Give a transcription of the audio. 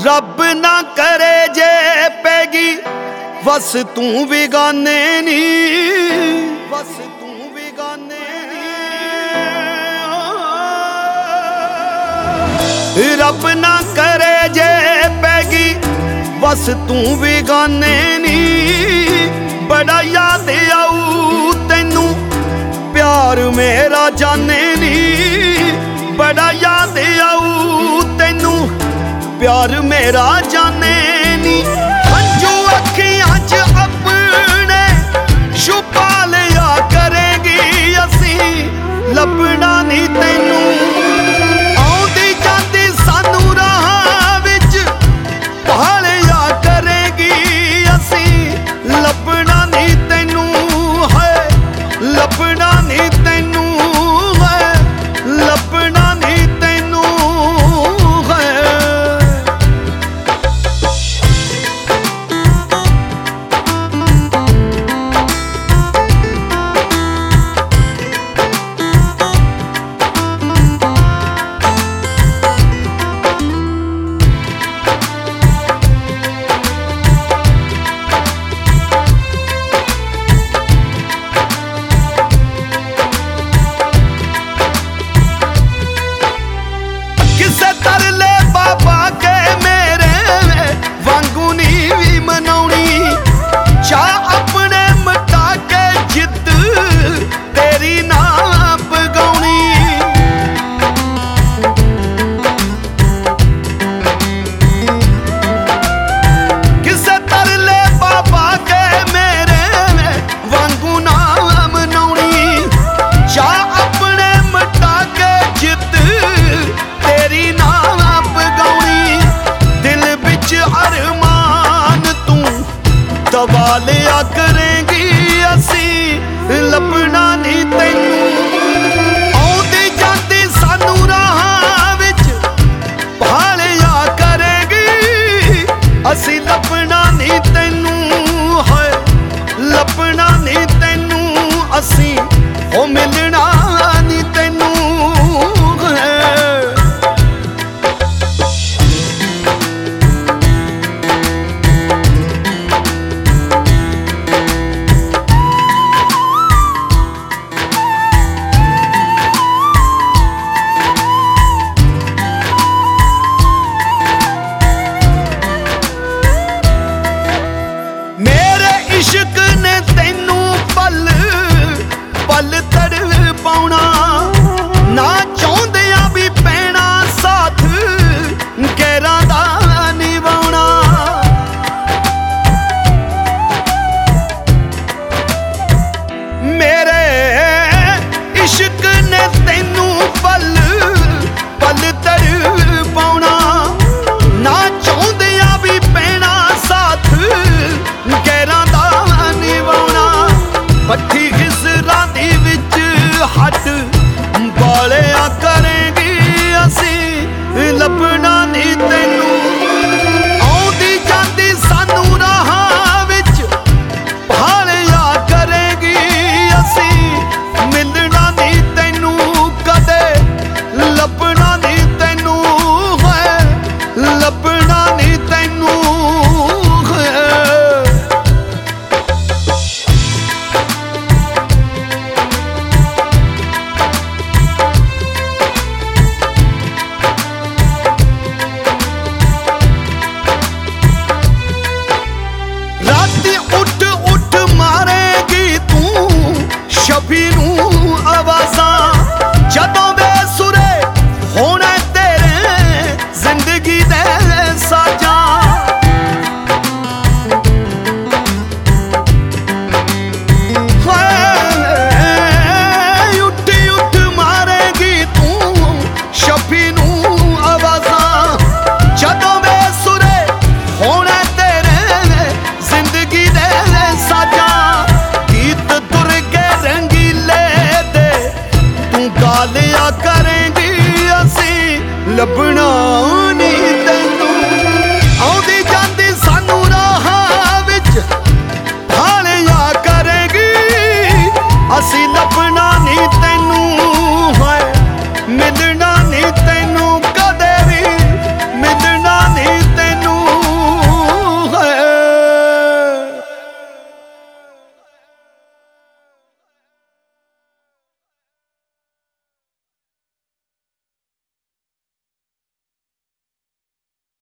रब ना करे जे पैगी बस तू बेगाने नी, बस तू बेगाने नी। रब ना करे जे पैगी बस तू बेगाने नी। बड़ा याद आऊ तैनू प्यार मेरा जाने नी। बड़ा याद आऊ तैनू प्यार मेरा जाने नी। हंजू अखियां च अपने छुपा लिया करेंगी असी लभना नी तैनू। आउंदी जांदी सानू राहां विच भालिया करेंगी असी लभना नी तैनू। है लभना नी तैनू, है लभना नी तैनू। तरले बाबा के मेरे वांगू नी भी मनाउनी। चाह अपने मिटा के जिद तेरी ना पगाउनी। किसे तरले बाबा के मेरे वांगू ना मनाउनी। चाह अपने मिटा के जिद तेरी ना पगाउनी। दिल बिच अरमान तू दबा लिया करेंगी असी लभना नी तैनू। आउंदी जांदी सानू राहां विच भालिया करेंगी असी लभना नी तैनू। है लभना नी तैनू असी ओ मिलना नी तैनू। इश्क ने तैनू पल पल तड़ पाउना। ना चाहुंदियां भी पैना साथ गैरां दा निभाउना। मेरे इश्क ने तैनू पल पल तड़ पाउना। ना चाहुंदियां भी पैना साथ गैरां पट्ठी खिसरां दी विच हट बालिया करेंगी असी लभना नी तैनू। आउंदी जांदी सानू राहां विच भालिया करेंगी असी मिलना नी तैनू। कदे लभना नी तैनू, है लभना नी तैनू। उठ उठ मारेगी तू शफी नू आवाज़ां। जदों बेसुरे होना तेरे जिंदगी दे साजां। उठ उठ मारेगी तू शफी नू आवाज़ां। जदों बेसुरे होना जिंदगी दे साजा। गीत तुर के रंगीले दे तू गालिया करेंगी असी लभना